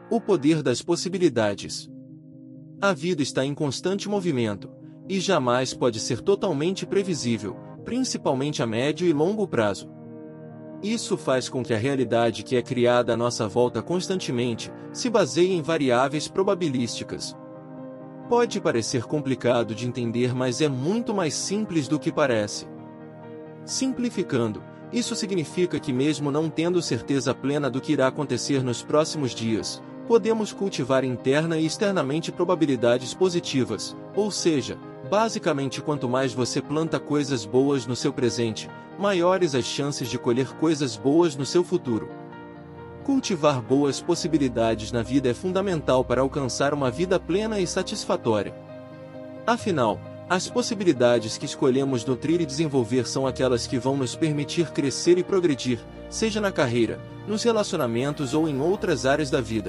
O poder das possibilidades. A vida está em constante movimento, e jamais pode ser totalmente previsível, principalmente a médio e longo prazo. Isso faz com que a realidade que é criada à nossa volta constantemente se baseie em variáveis probabilísticas. Pode parecer complicado de entender, mas é muito mais simples do que parece. Simplificando, isso significa que mesmo não tendo certeza plena do que irá acontecer nos próximos dias, podemos cultivar interna e externamente probabilidades positivas, ou seja, basicamente quanto mais você planta coisas boas no seu presente, maiores as chances de colher coisas boas no seu futuro. Cultivar boas possibilidades na vida é fundamental para alcançar uma vida plena e satisfatória. Afinal, as possibilidades que escolhemos nutrir e desenvolver são aquelas que vão nos permitir crescer e progredir, seja na carreira, nos relacionamentos ou em outras áreas da vida.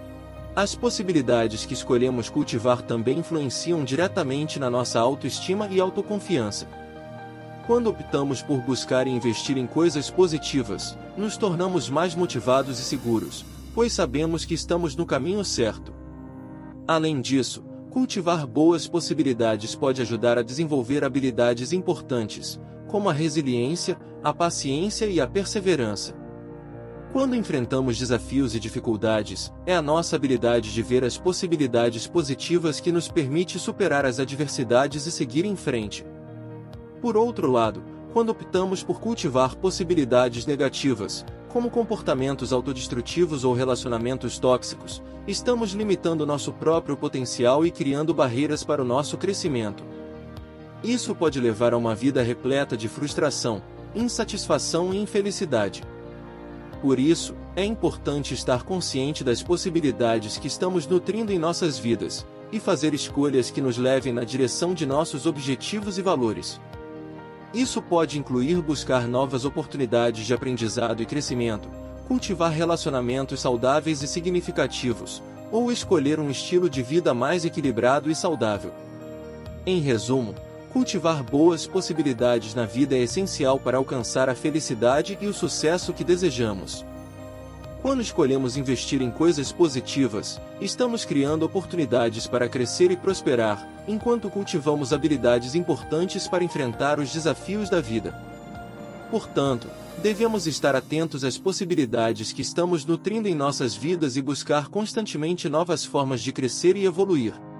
As possibilidades que escolhemos cultivar também influenciam diretamente na nossa autoestima e autoconfiança. Quando optamos por buscar e investir em coisas positivas, nos tornamos mais motivados e seguros, pois sabemos que estamos no caminho certo. Além disso, cultivar boas possibilidades pode ajudar a desenvolver habilidades importantes, como a resiliência, a paciência e a perseverança. Quando enfrentamos desafios e dificuldades, é a nossa habilidade de ver as possibilidades positivas que nos permite superar as adversidades e seguir em frente. Por outro lado, quando optamos por cultivar possibilidades negativas, como comportamentos autodestrutivos ou relacionamentos tóxicos, estamos limitando nosso próprio potencial e criando barreiras para o nosso crescimento. Isso pode levar a uma vida repleta de frustração, insatisfação e infelicidade. Por isso, é importante estar consciente das possibilidades que estamos nutrindo em nossas vidas, e fazer escolhas que nos levem na direção de nossos objetivos e valores. Isso pode incluir buscar novas oportunidades de aprendizado e crescimento, cultivar relacionamentos saudáveis e significativos, ou escolher um estilo de vida mais equilibrado e saudável. Em resumo, cultivar boas possibilidades na vida é essencial para alcançar a felicidade e o sucesso que desejamos. Quando escolhemos investir em coisas positivas, estamos criando oportunidades para crescer e prosperar, enquanto cultivamos habilidades importantes para enfrentar os desafios da vida. Portanto, devemos estar atentos às possibilidades que estamos nutrindo em nossas vidas e buscar constantemente novas formas de crescer e evoluir.